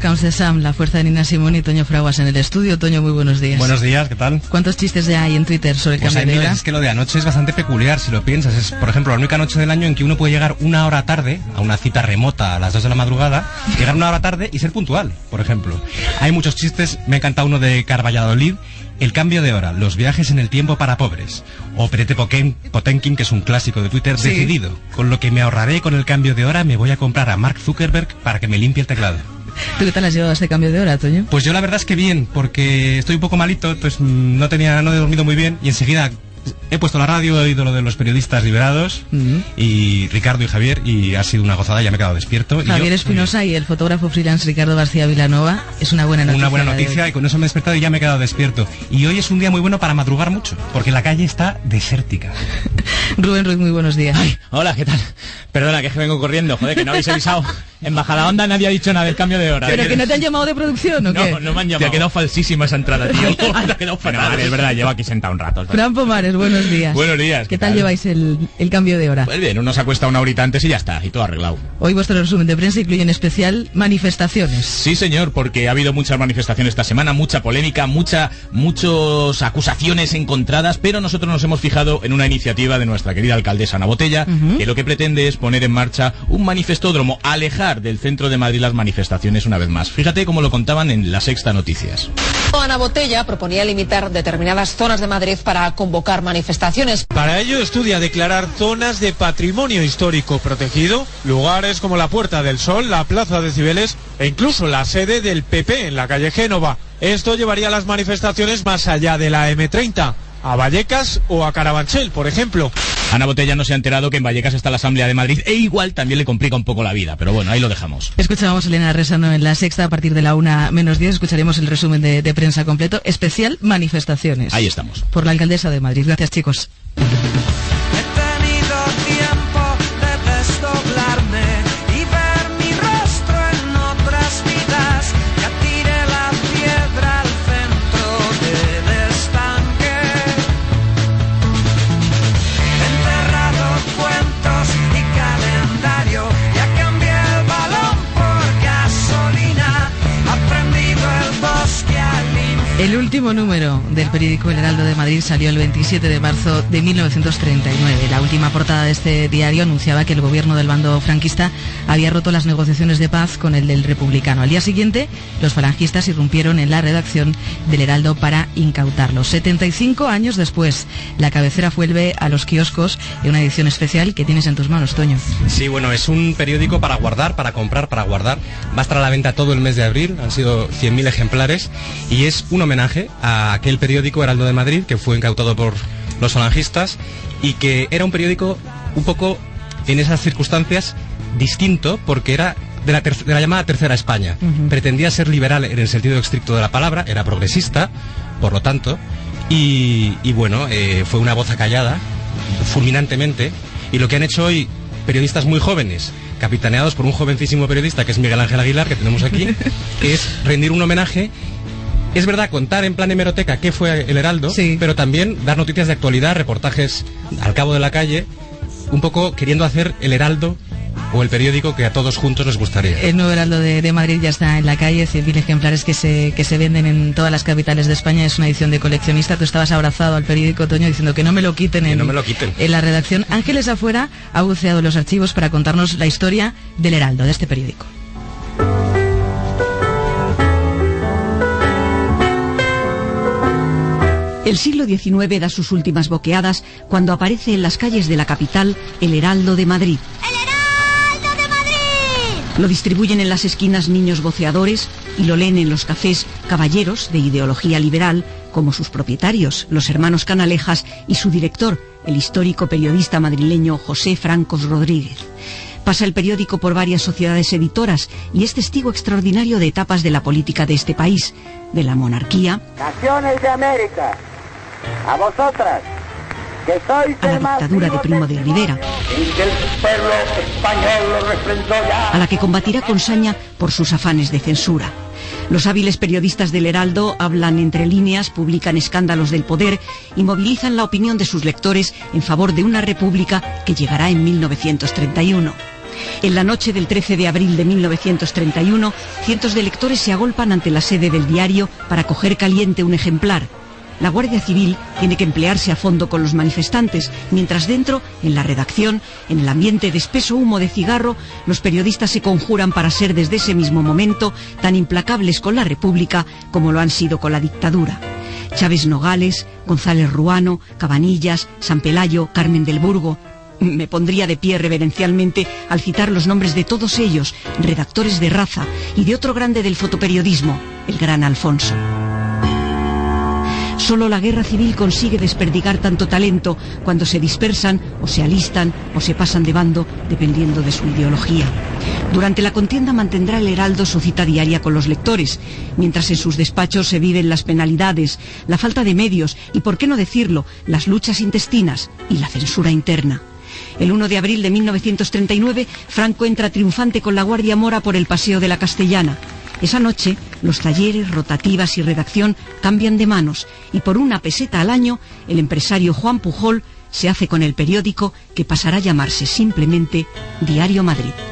Comes the Sun, la fuerza de Nina Simone y Toño Fraguas en el estudio. Toño, muy buenos días. Buenos días, ¿qué tal? ¿Cuántos chistes ya hay en Twitter sobre el cambio de hora? Es que lo de anoche es bastante peculiar, si lo piensas. Es, por ejemplo, la única noche del año en que uno puede llegar una hora tarde a una cita remota a las 2 de la madrugada, llegar una hora tarde y ser puntual, por ejemplo. Hay muchos chistes, me encanta uno de Carvalladolid, el cambio de hora, los viajes en el tiempo para pobres. O Perete Potenkin, que es un clásico de Twitter, sí. Decidido. Con lo que me ahorraré con el cambio de hora, me voy a comprar a Mark Zuckerberg para que me limpie el teclado. ¿Tú qué tal has llevado este cambio de hora, Toño? Pues yo la verdad es que bien, porque estoy un poco malito, pues no he dormido muy bien y enseguida he puesto la radio, he oído lo de los periodistas liberados y Ricardo y Javier, y ha sido una gozada, ya me he quedado despierto. Javier Espinosa y el fotógrafo freelance Ricardo García Vilanova, es una buena noticia. Una buena noticia y con eso me he despertado y ya me he quedado despierto. Y hoy es un día muy bueno para madrugar mucho, porque la calle está desértica. Rubén Ruiz, muy buenos días. Ay, hola, ¿qué tal? Perdona, que es que vengo corriendo, joder, que no habéis avisado. En Majadahonda nadie ha dicho nada del cambio de hora. ¿Pero que no te han llamado de producción o qué? No me han llamado. Te ha quedado falsísima esa entrada, tío. Te ha quedado fatal. Vale, es verdad, llevo aquí sentado un rato. Fran Pomares, buenos días. Buenos días. ¿Qué tal lleváis el cambio de hora? Pues bien, uno se acuesta una horita antes y ya está, y todo arreglado. Hoy vuestro resumen de prensa incluye en especial manifestaciones. Sí, señor, porque ha habido muchas manifestaciones esta semana, mucha polémica, muchas acusaciones encontradas, pero nosotros nos hemos fijado en una iniciativa de nuestra querida alcaldesa Ana Botella, que lo que pretende es poner en marcha un manifestódromo, alejar del centro de Madrid las manifestaciones una vez más. Fíjate cómo lo contaban en La Sexta Noticias. Ana Botella proponía limitar determinadas zonas de Madrid para convocar manifestaciones. Para ello estudia declarar zonas de patrimonio histórico protegido, lugares como la Puerta del Sol, la Plaza de Cibeles e incluso la sede del PP en la calle Génova. Esto llevaría las manifestaciones más allá de la M30, a Vallecas o a Carabanchel, por ejemplo. Ana Botella no se ha enterado que en Vallecas está la Asamblea de Madrid e igual también le complica un poco la vida, pero bueno, ahí lo dejamos. Escuchábamos a Elena Resano en La Sexta a partir de la 1:10, escucharemos el resumen de prensa completo, especial manifestaciones. Ahí estamos. Por la alcaldesa de Madrid. Gracias, chicos. El último número del periódico El Heraldo de Madrid salió el 27 de marzo de 1939. La última portada de este diario anunciaba que el gobierno del bando franquista había roto las negociaciones de paz con el del republicano. Al día siguiente, los falangistas irrumpieron en la redacción del Heraldo para incautarlos. 75 años después, la cabecera vuelve a los kioscos en una edición especial que tienes en tus manos, Toño. Sí, bueno, es un periódico para guardar, para comprar, para guardar. Va a estar a la venta todo el mes de abril, han sido 100.000 ejemplares y es un homenaje a aquel periódico Heraldo de Madrid que fue incautado por los falangistas y que era un periódico un poco en esas circunstancias distinto porque era de la llamada Tercera España. Pretendía ser liberal en el sentido estricto de la palabra, era progresista, por lo tanto, y bueno, fue una voz acallada fulminantemente, y lo que han hecho hoy periodistas muy jóvenes, capitaneados por un jovencísimo periodista que es Miguel Ángel Aguilar, que tenemos aquí, es rendir un homenaje. Es verdad, contar en plan hemeroteca qué fue el Heraldo, sí, pero también dar noticias de actualidad, reportajes al cabo de la calle, un poco queriendo hacer el Heraldo o el periódico que a todos juntos nos gustaría. El nuevo Heraldo de Madrid ya está en la calle, 100.000 ejemplares que se venden en todas las capitales de España, es una edición de coleccionista. Tú estabas abrazado al periódico, Toño, diciendo que no me lo quiten en la redacción. Ángeles Afuera ha buceado los archivos para contarnos la historia del Heraldo, de este periódico. El siglo XIX da sus últimas boqueadas cuando aparece en las calles de la capital el Heraldo de Madrid. ¡El Heraldo de Madrid! Lo distribuyen en las esquinas niños voceadores y lo leen en los cafés caballeros de ideología liberal, como sus propietarios, los hermanos Canalejas, y su director, el histórico periodista madrileño José Francos Rodríguez. Pasa el periódico por varias sociedades editoras y es testigo extraordinario de etapas de la política de este país, de la monarquía, Naciones de América, a vosotras, que sois a la dictadura de Primo de Rivera, a la que combatirá con saña por sus afanes de censura. Los hábiles periodistas del Heraldo hablan entre líneas, publican escándalos del poder y movilizan la opinión de sus lectores en favor de una república que llegará en 1931. En la noche del 13 de abril de 1931, cientos de lectores se agolpan ante la sede del diario para coger caliente un ejemplar. La Guardia Civil tiene que emplearse a fondo con los manifestantes, mientras dentro, en la redacción, en el ambiente de espeso humo de cigarro, los periodistas se conjuran para ser desde ese mismo momento tan implacables con la República como lo han sido con la dictadura. Chávez Nogales, González Ruano, Cabanillas, San Pelayo, Carmen del Burgo. Me pondría de pie reverencialmente al citar los nombres de todos ellos, redactores de raza, y de otro grande del fotoperiodismo, el gran Alfonso. Solo la guerra civil consigue desperdigar tanto talento cuando se dispersan o se alistan o se pasan de bando dependiendo de su ideología. Durante la contienda mantendrá el Heraldo su cita diaria con los lectores, mientras en sus despachos se viven las penalidades, la falta de medios y, por qué no decirlo, las luchas intestinas y la censura interna. El 1 de abril de 1939, Franco entra triunfante con la Guardia Mora por el Paseo de la Castellana. Esa noche, los talleres, rotativas y redacción cambian de manos y por 1 peseta al año, el empresario Juan Pujol se hace con el periódico que pasará a llamarse simplemente Diario Madrid.